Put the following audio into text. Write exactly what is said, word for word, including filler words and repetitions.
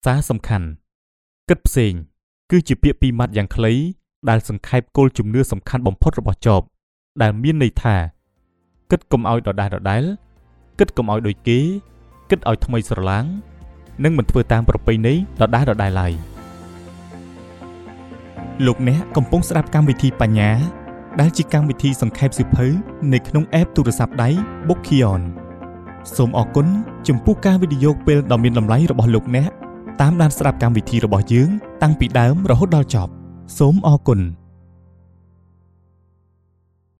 សារសំខាន់គិតផ្សេងគឺជាពាក្យពីរម៉ាត់យ៉ាងខ្លីដែលសង្ខេបគោលជំនឿសំខាន់បំផុតរបស់ចបដែលមានន័យថាគិតកុំឲ្យដដែលដដែលគិតកុំឲ្យដូចគេគិតឲ្យថ្មីស្រឡាងនិងមិនធ្វើតាមប្រពៃណីដដែលដដែលឡើយលោកអ្នកកំពុងស្ដាប់កម្មវិធីបញ្ញាដែលជាកម្មវិធីសង្ខេបសៀវភៅនៅក្នុង app ទូរស័ព្ទដៃ Bookion សូមអរគុណចំពោះការវិនិយោគពេលដ៏មានតម្លៃរបស់លោកអ្នកតាមដានស្ដាប់កម្មវិធីរបស់យើងតាំងពីដើមរហូតដល់ចប់សូមអរគុណ